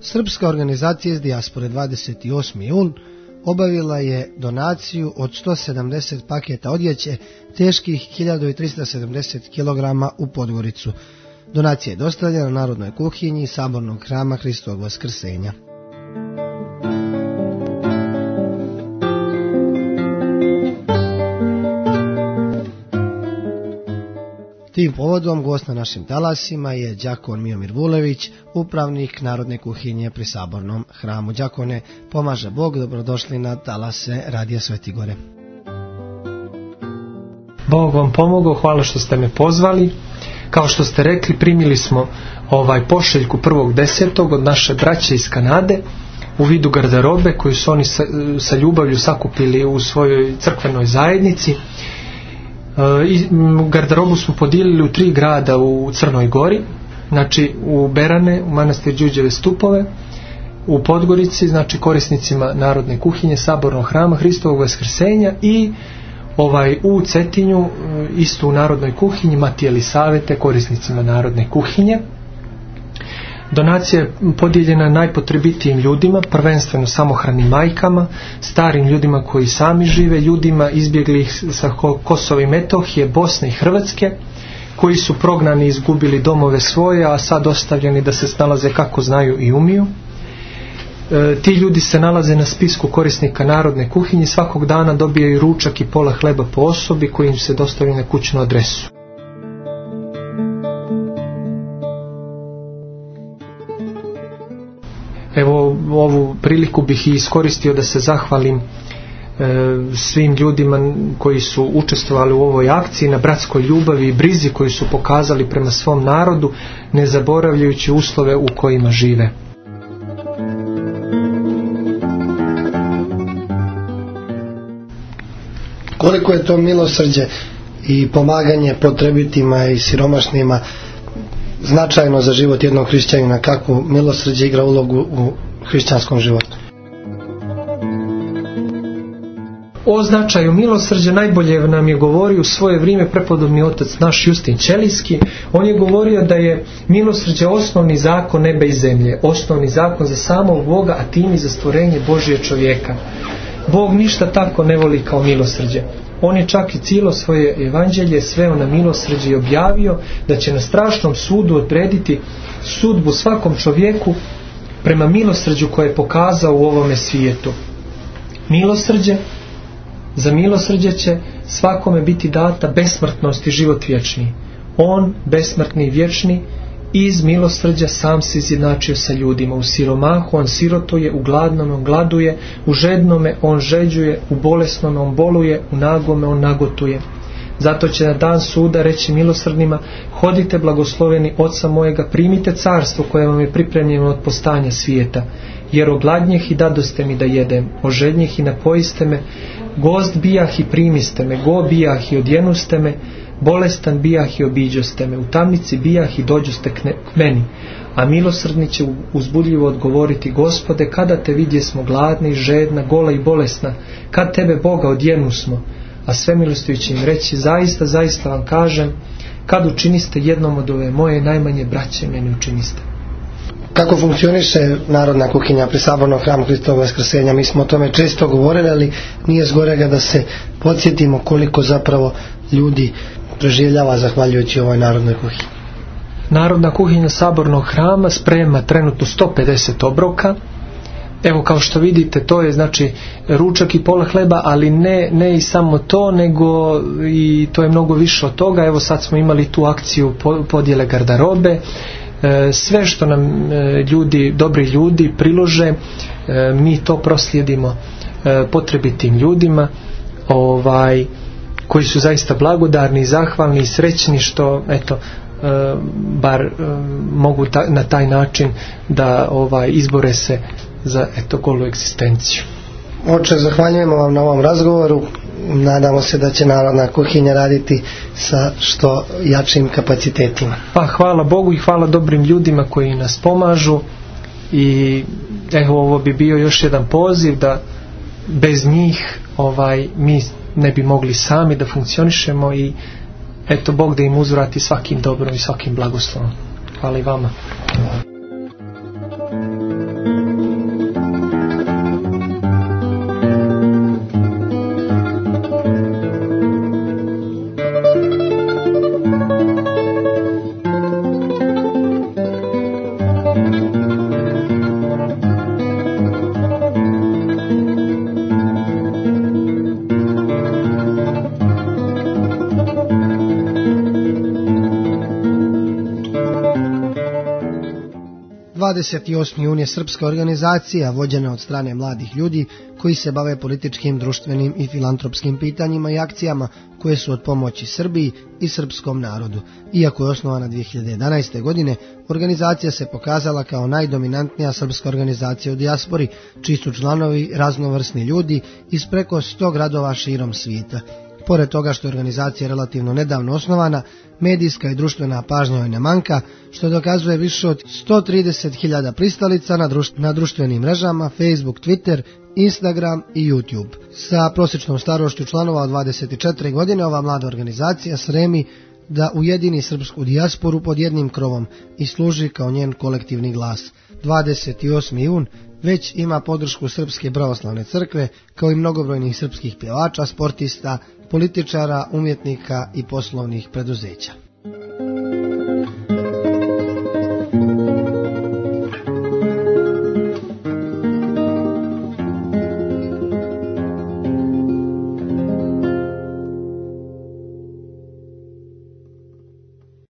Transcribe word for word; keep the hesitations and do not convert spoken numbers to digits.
Srpska organizacija iz dijaspore dvadeset osmi jul obavila je donaciju od sto sedamdeset paketa odjeće teških hiljadu trista sedamdeset kilograma u Podgoricu. Donacija je dostavljena Narodnoj kuhinji Sabornog hrama Hristovog Vaskrsenja. Tim povodom gost na našim talasima je đakon Miomir Vulević, upravnik Narodne kuhinje pri Sabornom hramu. Đakone, pomaže Bog, dobrodošli na talase Radija Svetigore. Bog vam pomogao, hvala što ste me pozvali. Kao što ste rekli, primili smo ovaj pošeljku prvog desetog od naše braće iz Kanade u vidu garderobe koju su oni sa, sa ljubavlju sakupili u svojoj crkvenoj zajednici. I garderobu smo podijelili u tri grada u Crnoj Gori, znači u Berane, u manastir Đurđeve Stupove, u Podgorici, znači korisnicima Narodne kuhinje Sabornog hrama Hristovog Vaskrsenja, i ovaj u Cetinju isto u Narodnoj kuhinji Matije Elisavete, korisnicima Narodne kuhinje. Donacija je podijeljena najpotrebitijim ljudima, prvenstveno samohranim majkama, starim ljudima koji sami žive, ljudima izbjeglih sa Kosova i Metohije, Bosne i Hrvatske, koji su prognani i izgubili domove svoje, a sad ostavljeni da se snalaze kako znaju i umiju. E, ti ljudi se nalaze na spisku korisnika Narodne kuhinje, svakog dana dobijaju ručak i pola hleba po osobi koji im se dostavlja na kućnu adresu. Evo, ovu priliku bih i iskoristio da se zahvalim e, svim ljudima koji su učestvovali u ovoj akciji, na bratskoj ljubavi i brizi koju su pokazali prema svom narodu, ne zaboravljajući uslove u kojima žive. Koliko je to milosrđe i pomaganje potrebitima i siromašnima značajno za život jednog hrišćanina, kako milosrđe igra ulogu u hrišćanskom životu? O značaju milosrđa najbolje nam je govorio u svoje vrijeme prepodobni otac naš Justin Ćelijski. On je govorio da je milosrđe osnovni zakon neba i zemlje, osnovni zakon za samog Boga, a tim i za stvorenje Božije čovjeka. Bog ništa tako ne voli kao milosrđe. On je čak i cijelo svoje evanđelje sveo na milosrđe i objavio da će na strašnom sudu odrediti sudbu svakom čovjeku prema milosrđu koje je pokazao u ovome svijetu. Milosrđe, za milosrđe će svakome biti data besmrtnost i život vječni. On, besmrtni i vječni, iz milosrđa sam se izjednačio sa ljudima. U siromahu on sirotuje, u gladnome on gladuje, u žednome on žeđuje, u bolesnome on boluje, u nagome on nagotuje. Zato će na dan suda reći milosrdnima: hodite blagosloveni Oca mojega, primite carstvo koje vam je pripremljeno od postanja svijeta. Jer ogladnjeh i dadoste mi da jedem, ožednjeh i napojiste me, gost bijah i primiste me, go bijah i odjenuste me, bolestan bijah i obiđoste me, u tamnici bijah i dođoste k meni. A milosrdni će uzbudljivo odgovoriti: Gospode, kada te vidjesmo gladna i žedna, gola i bolesna, kad tebe Boga odjenusmo? A sve milostivi će im reći: zaista, zaista vam kažem, kad učiniste jednom od ove moje najmanje braće, meni učiniste. Kako funkcioniše Narodna kuhinja pri Sabornom hramu Hristovog Vaskrsenja? Mi smo o tome često govorili, ali nije zgorega da se podsjetimo koliko zapravo ljudi preživljava zahvaljujući ovoj Narodnoj kuhinji. Narodna kuhinja Sabornog hrama sprema trenutno sto pedeset obroka. Evo, kao što vidite, to je znači ručak i pola hleba, ali ne, ne i samo to, nego i to je mnogo više od toga. Evo, sad smo imali tu akciju podjele garderobe. Sve što nam ljudi, dobri ljudi prilože, mi to proslijedimo potrebitim ljudima, ovaj, koji su zaista blagodarni, zahvalni i srećni što eto bar mogu na taj način da ovaj izbore se za eto golu egzistenciju. Oče, zahvaljujemo vam na ovom razgovoru. Nadamo se da će Narodna kuhinja raditi sa što jačim kapacitetima. Pa hvala Bogu i hvala dobrim ljudima koji nas pomažu, i evo, ovo bi bio još jedan poziv da bez njih ovaj mi ne bi mogli sami da funkcionišemo, i eto, Bog da im uzvrati svakim dobrom i svakim blagoslovom. Hvala i vama. dvadeset osmi jun je srpska organizacija vođena od strane mladih ljudi koji se bave političkim, društvenim i filantropskim pitanjima i akcijama koje su od pomoći Srbiji i srpskom narodu. Iako je osnovana dvije hiljade jedanaeste. godine, organizacija se pokazala kao najdominantnija srpska organizacija u dijaspori, čiji su članovi raznovrsni ljudi iz preko sto gradova širom svijeta. Pored toga što je organizacija relativno nedavno osnovana, medijska i društvena pažnja joj ne manjka, što dokazuje više od sto trideset hiljada pristalica na, društ, na društvenim mrežama Facebook, Twitter, Instagram i YouTube. Sa prosječnom starošću članova od dvadeset četiri godine ova mlada organizacija stremi da ujedini srpsku dijasporu pod jednim krovom i služi kao njen kolektivni glas. dvadeset osmi jun već ima podršku Srpske pravoslavne crkve, kao i mnogobrojnih srpskih pjevača, sportista, političara, umjetnika i poslovnih preduzeća.